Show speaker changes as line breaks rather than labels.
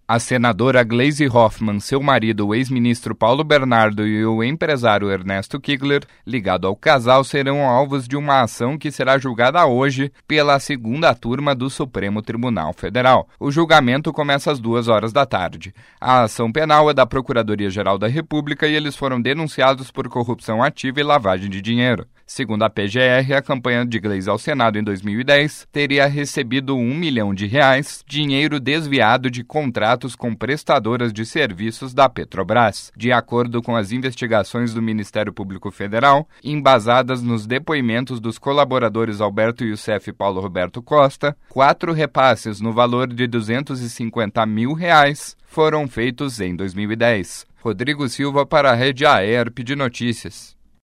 A senadora Gleisi Hoffmann, seu marido, o ex-ministro Paulo Bernardo e o empresário Ernesto Kigler, ligado ao casal, serão alvos de uma ação que será julgada hoje pela segunda turma do Supremo Tribunal Federal. O julgamento começa às 2h da tarde. A ação penal é da Procuradoria-Geral da República e eles foram denunciados por corrupção ativa e lavagem de dinheiro. Segundo a PGR, a campanha de Gleisi ao Senado em 2010 teria recebido R$1 milhão, dinheiro desviado de contratos com prestadoras de serviços da Petrobras. De acordo com as investigações do Ministério Público Federal, embasadas nos depoimentos dos colaboradores Alberto Youssef e Paulo Roberto Costa, 4 repasses no valor de R$250 mil foram feitos em 2010. Rodrigo Silva para a Rede AERP de Notícias.